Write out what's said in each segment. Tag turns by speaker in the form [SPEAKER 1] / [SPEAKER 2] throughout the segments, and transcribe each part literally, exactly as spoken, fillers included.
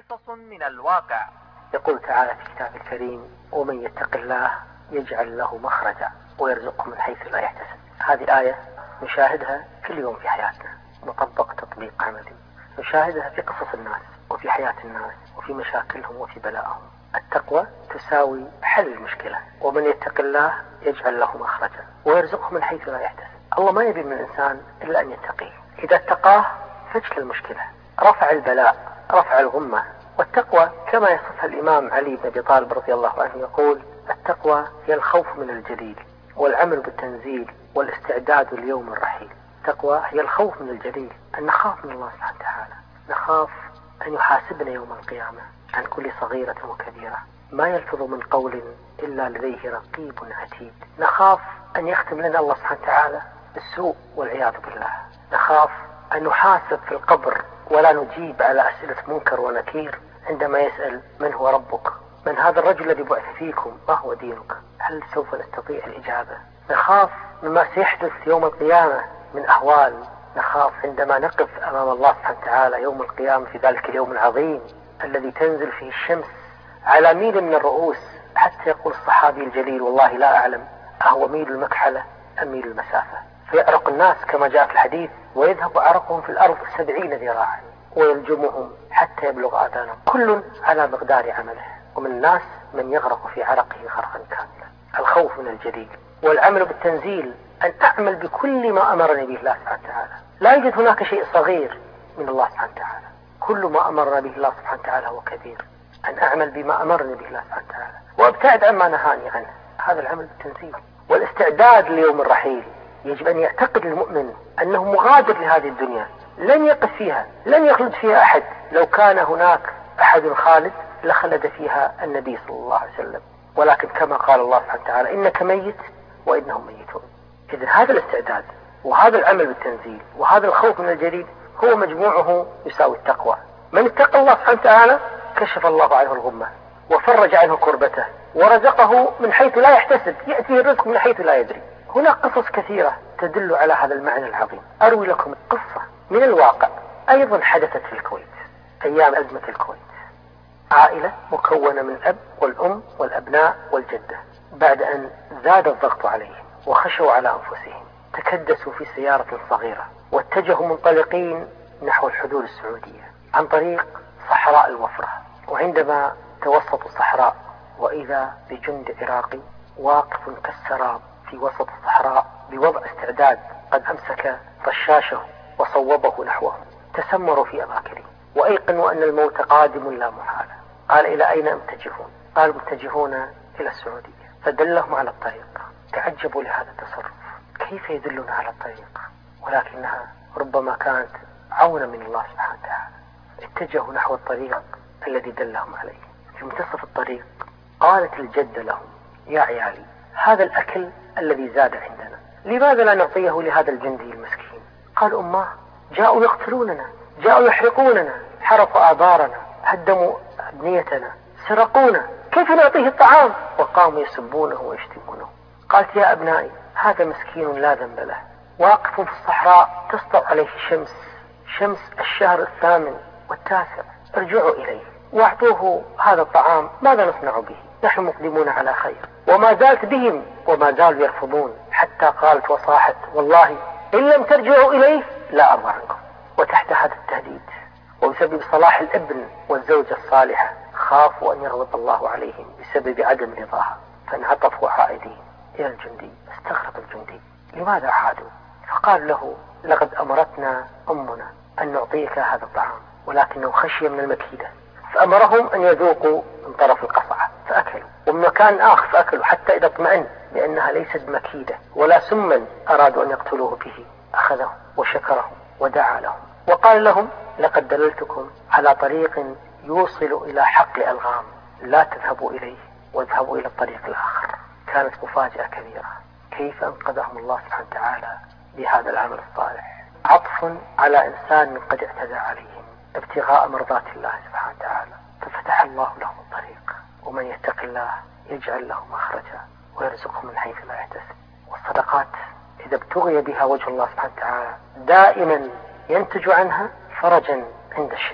[SPEAKER 1] قصص من الواقع.
[SPEAKER 2] يقول تعالى في كتابه الكريم: ومن يتق الله يجعل له مخرجا ويرزقه من حيث لا يحتسب. هذه آية نشاهدها كل يوم في حياتنا، مطبق تطبيق عملي، نشاهدها في قصص الناس وفي حياة الناس وفي مشاكلهم وفي بلائهم. التقوى تساوي حل المشكلة. ومن يتق الله يجعل له مخرجا ويرزقه من حيث لا يحتسب. الله ما يبي من الإنسان إلا أن يتقيه. إذا اتقاه فجل المشكلة، رفع البلاء، رفع الغمة. والتقوى كما يصفها الإمام علي بن أبي طالب رضي الله عنه يقول: التقوى هي الخوف من الجليل والعمل بالتنزيل والاستعداد ليوم الرحيل. التقوى هي الخوف من الجليل، أن نخاف من الله سبحانه وتعالى، نخاف أن يحاسبنا يوم القيامة عن كل صغيرة وكبيرة، ما يلفظ من قول إلا لديه رقيب عتيد. نخاف أن يختم لنا الله سبحانه وتعالى بالسوء والعياذ بالله. نخاف أن نحاسب في القبر ولا نجيب على أسئلة منكر ونكير عندما يسأل: من هو ربك؟ من هذا الرجل الذي بعث فيكم؟ ما هو دينك؟ هل سوف نستطيع الإجابة؟ نخاف مما سيحدث يوم القيامة من أهوال. نخاف عندما نقف أمام الله سبحانه وتعالى يوم القيامة في ذلك اليوم العظيم الذي تنزل فيه الشمس على ميل من الرؤوس، حتى يقول الصحابي الجليل: والله لا أعلم أهو ميل المكحلة أم ميل المسافة. فيعرق الناس كما جاء في الحديث: ويذهب عرقهم في الأرض سبعين ذراعا ويلجمهم حتى يبلغ آذانهم، كل على مقدار عمله. ومن الناس من يغرق في عرقه غرقا كاملا. الخوف من الجليل والعمل بالتنزيل، أن أعمل بكل ما أمرني به الله سبحانه وتعالى. لا يوجد هناك شيء صغير من الله سبحانه وتعالى، كل ما أمرنا به الله سبحانه وتعالى هو كبير. أن أعمل بما أمرني به الله سبحانه وتعالى وأبتعد عما نهاني عنه، هذا العمل بالتنزيل. والاستعداد ليوم الرحيل، يجب أن يعتقد المؤمن أنه مغادر لهذه الدنيا، لن يقف فيها، لن يخلد فيها أحد. لو كان هناك أحد خالد لخلد فيها النبي صلى الله عليه وسلم، ولكن كما قال الله سبحانه وتعالى: إنك ميت وإنهم ميتون. إذن هذا الاستعداد وهذا العمل بالتنزيل وهذا الخوف من الجليل هو مجموعه يساوي التقوى. من اتقى الله سبحانه وتعالى كشف الله عنه الغمة وفرج عنه كربته ورزقه من حيث لا يحتسب، يأتيه الرزق من حيث لا يدري. هناك قصص كثيرة تدل على هذا المعنى العظيم. أروي لكم قصة من الواقع أيضا حدثت في الكويت أيام أزمة الكويت. عائلة مكونة من الأب والأم والأبناء والجدة، بعد أن زاد الضغط عليهم وخشوا على أنفسهم، تكدسوا في سيارة صغيرة واتجهوا منطلقين نحو الحدود السعودية عن طريق صحراء الوفرة. وعندما توسطوا الصحراء وإذا بجند عراقي واقف كالسراب في وسط الصحراء بوضع استعداد، قد أمسك رشاشه وصوبه نحوهم. تسمروا في أماكنهم وأيقنوا أن الموت قادم لا محالة. قال: إلى أين متجهون؟ قالوا: متجهون إلى السعودية. فدلهم على الطريق. تعجبوا لهذا التصرف، كيف يدلنا على الطريق؟ ولكنها ربما كانت عونا من الله سبحانه وتعالى. اتجهوا نحو الطريق الذي دلهم عليه. في منتصف الطريق قالت الجدة لهم: يا عيالي، هذا الأكل الذي زاد عندنا لماذا لا نعطيه لهذا الجندي المسكين؟ قالوا: أماه، جاءوا يقتلوننا، جاءوا يحرقوننا، حرقوا آبارنا، هدموا أبنيتنا، سرقونا، كيف نعطيه الطعام؟ وقاموا يسبونه ويشتمونه. قالت: يا أبنائي، هذا مسكين لا ذنب له، واقف في الصحراء تسطع عليه الشمس، شمس الشهر الثامن والتاسع، ارجعوا إليه واعطوه هذا الطعام، ماذا نصنع به؟ نحن مقدمون على خير. وما زالت بهم وما زالوا يرفضون، حتى قالت وصاحت: والله إن لم ترجعوا إليه لا أرضى عنكم. وتحت هذا التهديد وبسبب صلاح الابن والزوجة الصالحة خافوا أن يغضب الله عليهم بسبب عدم رضاها، فانعطفوا عائدين إلى الجندي. استغرب الجندي: لماذا عادوا؟ فقال له: لقد أمرتنا أمنا أن نعطيك هذا الطعام، ولكنه خشية من المكيدة، فأمرهم أن يذوقوا من طرف القصعة فأكلوا، ومن مكان آخر فأكلوا، حتى إذا اطمئن بأنها ليست مكيدة ولا سما أرادوا أن يقتلوه به، أخذهم وشكرهم ودعا لهم وقال لهم: لقد دللتكم على طريق يوصل إلى حقل ألغام، لا تذهبوا إليه واذهبوا إلى الطريق الآخر. كانت مفاجأة كبيرة. كيف أنقذهم الله سبحانه وتعالى بهذا العمل الصالح؟ عطف على إنسان قد اعتدى عليهم ابتغاء مرضات الله سبحانه وتعالى، ففتح الله لهم الطريق. ومن يتق الله يجعل له مخرجا ويرزقه من حيث لا يحتسب. والصدقات إذا ابتغي بها وجه الله سبحانه وتعالى دائما ينتج عنها فرجا عند الشدة.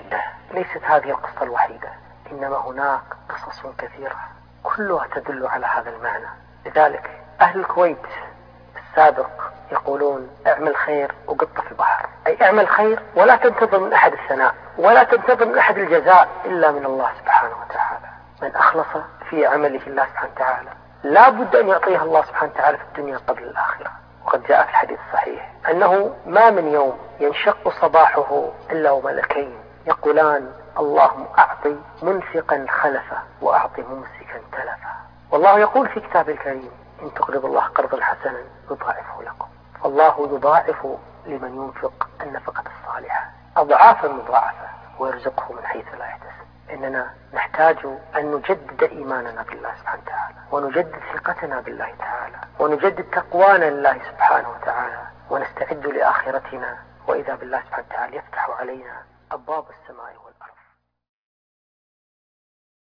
[SPEAKER 2] ليست هذه القصة الوحيدة، إنما هناك قصص كثيرة كلها تدل على هذا المعنى. لذلك أهل الكويت السابق يقولون اعمل خير وقط في البحر، أي اعمل خير ولا تنتظر من أحد الثناء ولا تنتظر من أحد الجزاء إلا من الله سبحانه وتعالى. من أخلص في عمله الله سبحانه وتعالى لا بد أن يعطيها الله سبحانه وتعالى في الدنيا قبل الآخرة. وقد جاء في الحديث الصحيح أنه ما من يوم ينشق صباحه إلا وملكين يقولان اللهم أعطي منفقا خلفا وأعطي ممسكا تلفا. والله يقول في كتابه الكريم إن تقرضوا الله قرضا حسنا يضاعفه لكم. فالله يضاعف لمن ينفق النفقة الصالحة أضعافا مضاعفة ويرزقه من حيث لا يحتسب. إننا نحتاج أن نجدد إيماننا بالله سبحانه وتعالى، ونجدد ثقتنا بالله تعالى، ونجدد تقوانا لله سبحانه وتعالى، ونستعد لآخرتنا، وإذا بالله سبحانه وتعالى يفتح علينا أبواب السماء والأرض.